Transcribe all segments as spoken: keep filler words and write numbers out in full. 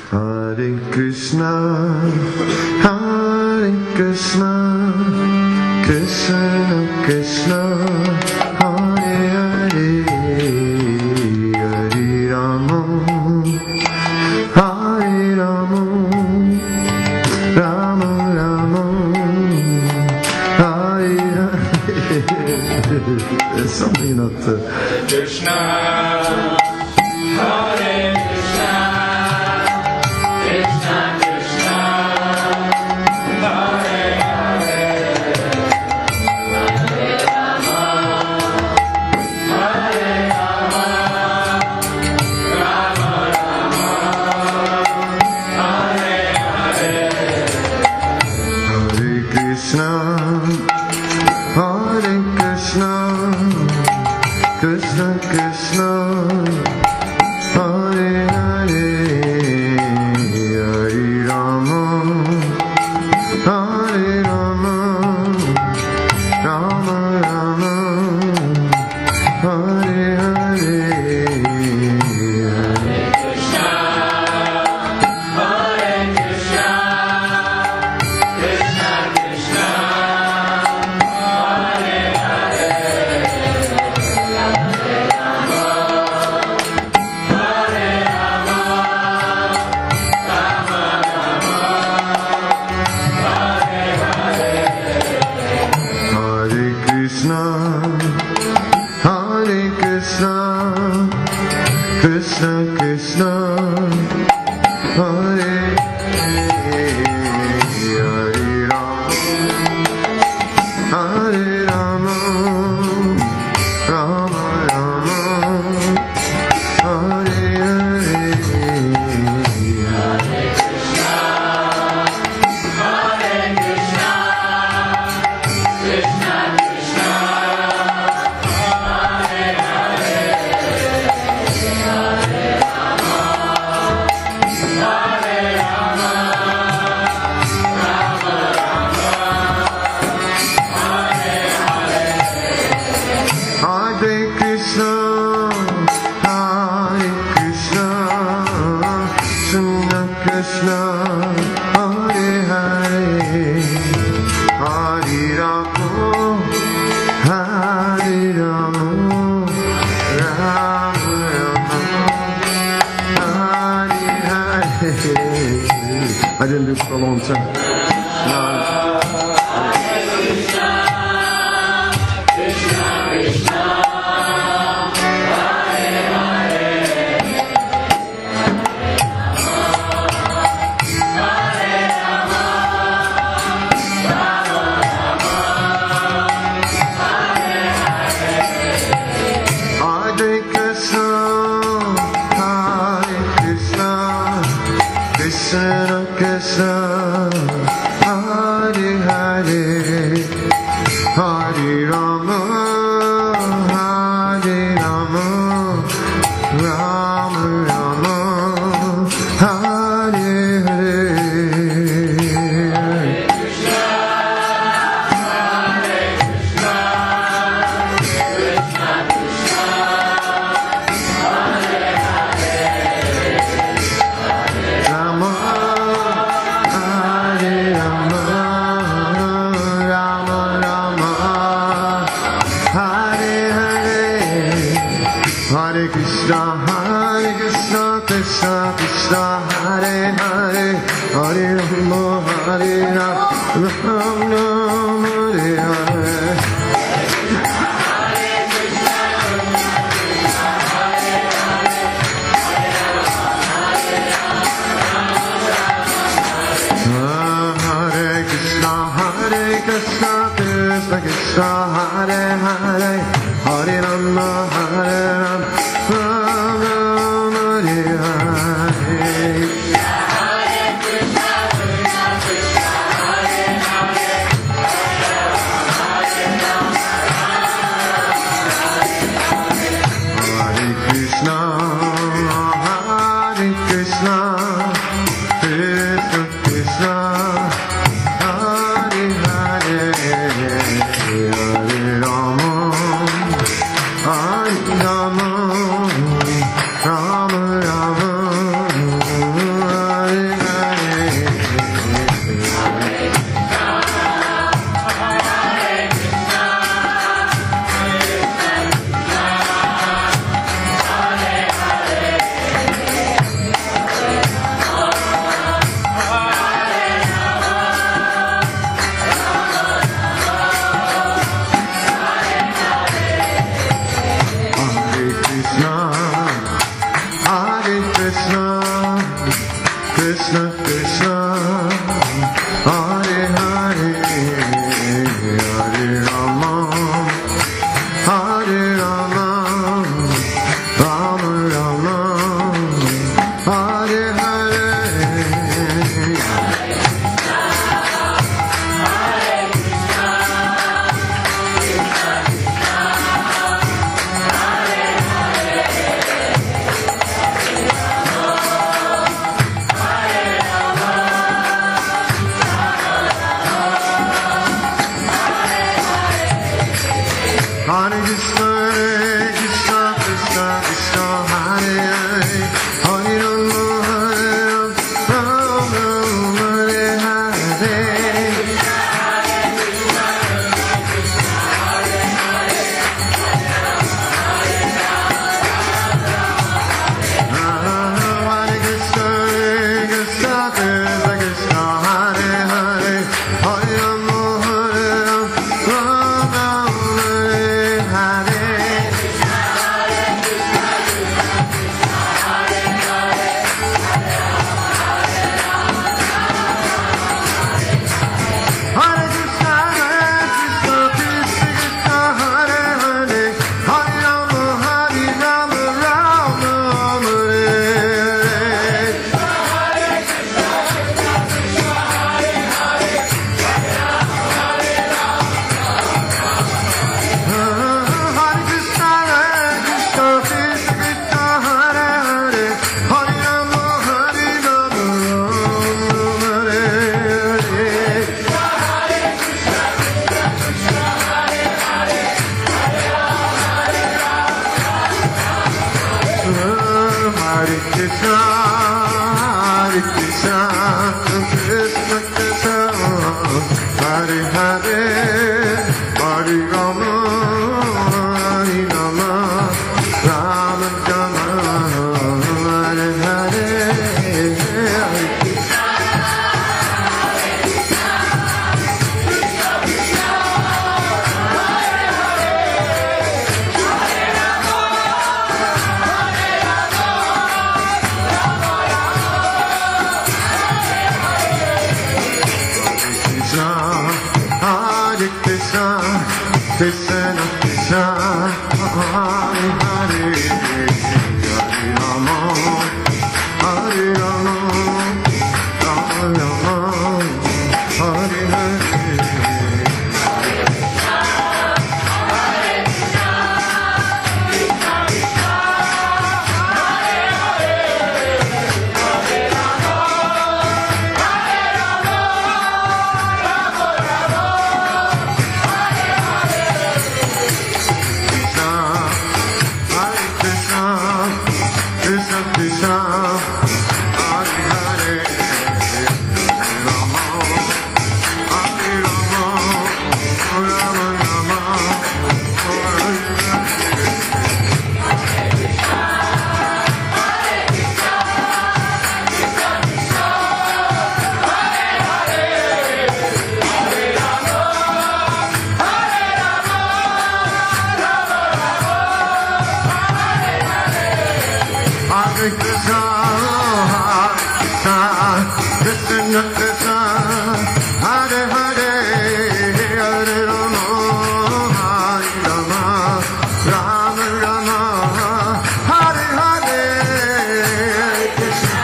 Hare Krishna, Hare Krishna, Krishna Krishna, Hare Hare, Hare Rama, Hare Rama, Rama Rama, Hare Hare. There's something not to... Krishna, Hare Krishna, Krishna Krishna, Hare Hare, Hare Rama, Hare Rama, Rama Rama, Hare Hare. Hare Krishna, Hare Krishna, Krishna Krishna, Hare Hare, Hare Rama, Hare Rama, Rama Rama, Hare Hare, Hare Krishna, Hare Krishna, Krishna Krishna, Hare Hare, Hare Rama, Hare Rama, Rama Rama, Hare Hare. Hare Krishna, Hare Krishna, Krishna Krishna, Hare Hare Rama, Hare Rama, Rama Rama, Hare Hare. Hare Krishna, Hare Krishna, Krishna Krishna, Hare Hare, Hare Rama, Hare Rama, Rama Rama, Hare Hare. Hare Krishna, Hare Krishna, Krishna Krishna, Hare Hare, Hare Rama, Hare Rama, Rama Rama, Hare Hare. I didn't do it for a long time. No. Krishna Krishna, Hare Hare, Hare Rama, Rama Rama, Hare Hare. Hare Krishna, Hare Krishna, Krishna Krishna, Hare Hare, Hare Rama, Hare Rama, Rama Rama, Hare Hare. Krishna, Hare Krishna, Krishna Krishna, Hare Hare, Rama, Hare Rama, Rama Rama, Hare Hare, Hare Krishna, Hare Krishna, Krishna Krishna, Hare Hare, Hare Rama, Hare Rama, Rama Rama, Hare Hare. Hare Krishna, Hare Krishna, Krishna Krishna, Hare Hare, Hare Rama, Hare Rama, Rama Rama, Hare Hare. Hare Krishna, Hare Krishna, Krishna Krishna, Hare Hare, Hare Rama. Hare Krishna, Krishna Krishna, Hare Hare, Hare Rama, Hare Rama, Rama Rama, Hare Hare. Hare Krishna, Krishna Krishna, Krishna Hare Hare, Hare Rama, Hare Rama, Hare Hare. Hare Krishna, Krishna Krishna, Krishna Hare Hare, Hare Rama, Hare Rama, Hare Hare Krishna, Krishna Krishna, Krishna Hare Hare, Hare Rama, Hare Rama, Rama Hare Hare. Hare Krishna, Krishna Krishna, Krishna Hare Hare, Hare Rama, Hare Rama, Rama Hare Hare. Hare Krishna, Hare Krishna, Krishna Krishna, Hare Hare, Hare Rama, Hare Rama, Rama Rama, Hare Hare, Hare Krishna. Hare Krishna, Krishna Krishna, Hare Hare, Hare Rama, Hare Rama, Rama Rama, Hare Hare. Krishna Krishna, Hare Hare, Hare Rama, Hare Rama, Rama Rama, Hare Hare. Hare Krishna, Krishna Krishna, Hare Hare, Hare Rama, Hare Rama, Rama Rama, Hare Hare, Krishna.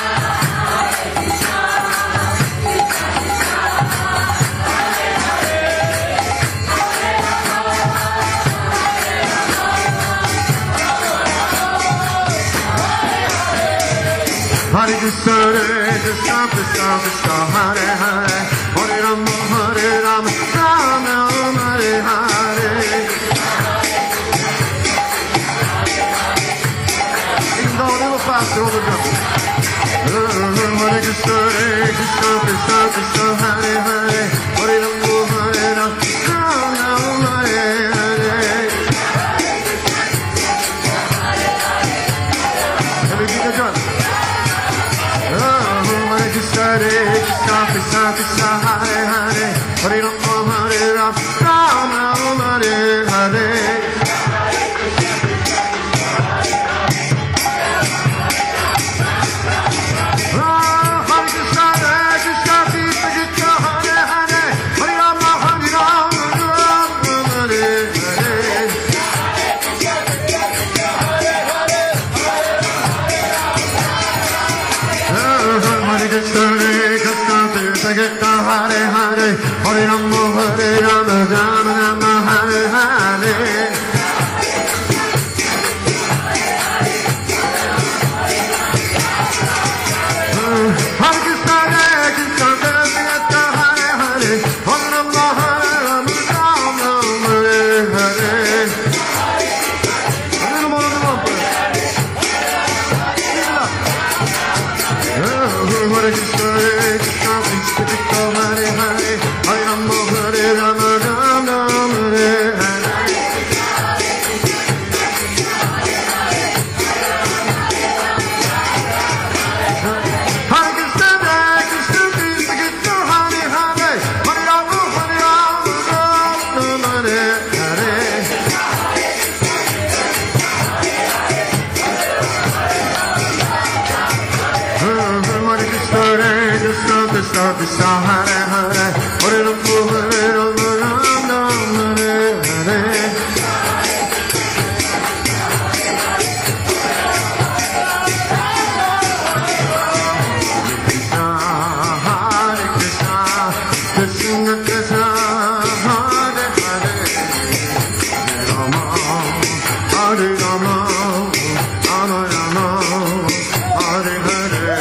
Hare Krishna, Krishna Krishna, Krishna Hare Hare, Hare Rama, Hare Rama, Rama Rama, Hare Hare. You can go a little faster over the Hare Krishna, Krishna Krishna, Krishna Hare Hare, Hare Rama, Hare Rama, Rama Rama, Hare Hare. Let me get the drum. Hare Krishna, Krishna Krishna, Krishna Hare Hare, Hare Rama, Hare Rama, Rama Rama, Hare Hare. Hare Krishna, Hare Krishna, Krishna Krishna, Hare Hare, Hare Rama, Hare Rama, Rama Rama, Hare Hare. Hare Krishna, Hare Krishna, Krishna Krishna, Hare Hare, Hare Rama, Hare Rama, Rama Rama, Hare Hare. Hare Krishna, Hare Krishna, Krishna Krishna, Hare Hare, Hare Rama, Hare Rama, Rama Rama, Hare Hare. Hare Krishna, Hare Krishna, Krishna Krishna, Hare Hare, Hare Rama, Hare Rama, Rama Rama, Hare Hare. Hare Krishna, Hare Krishna, Krishna Krishna, Hare Hare, Hare Rama, Hare Rama, Rama Rama, Hare Hare. Hare Krishna, Krishna Krishna, Hare Hare, Hare Rama, Hare Rama, Rama Rama, Hare Hare.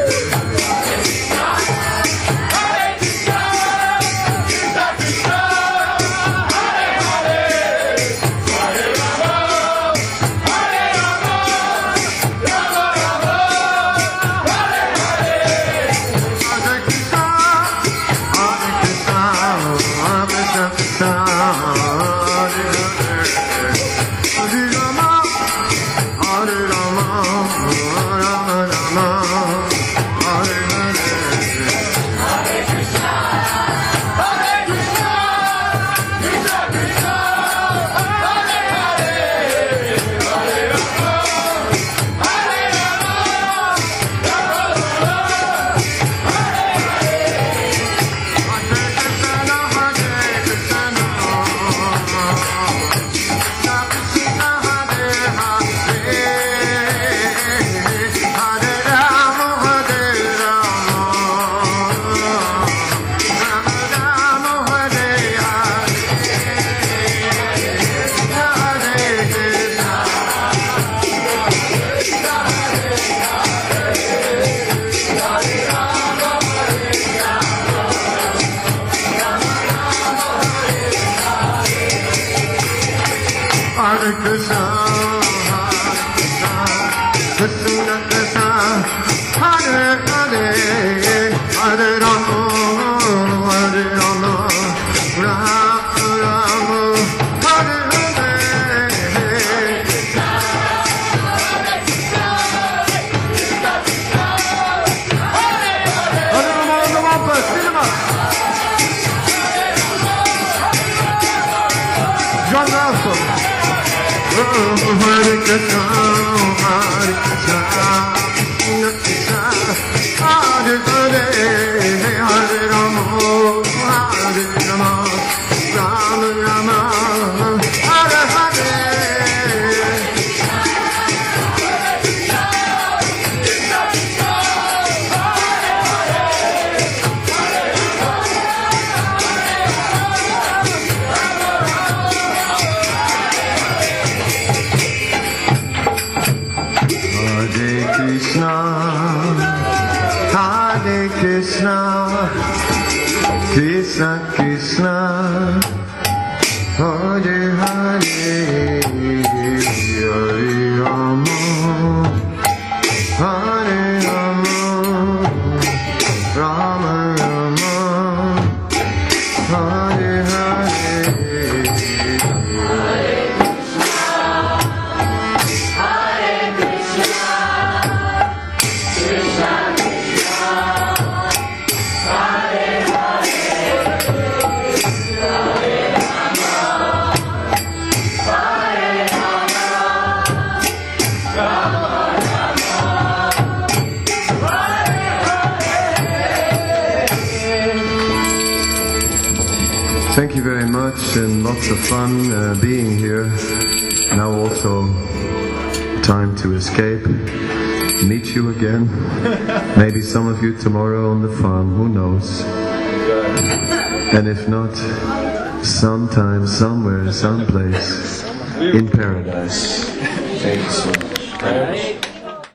Hare Krishna, Krishna Krishna, Hare Hare, Hare Rama, Hare Rama, Rama Rama, Hare Hare. Hare Rama, Rama, Rama, John Nelson. Hare Krishna, Hare Krishna, Krishna Krishna, Hare Hare, Hare Rama, Hare Rama, Rama Rama, Hare Hare. Hare Krishna, Krishna Krishna, Hare Hare, Hare Rama, Hare Rama, Rama Rama, Hare Hare. Thank you very much, and lots of fun uh, being here. Now also time to escape. meet you again. Maybe some of you tomorrow on the farm, who knows? And if not, sometime, somewhere, someplace, in paradise. Thank you so much.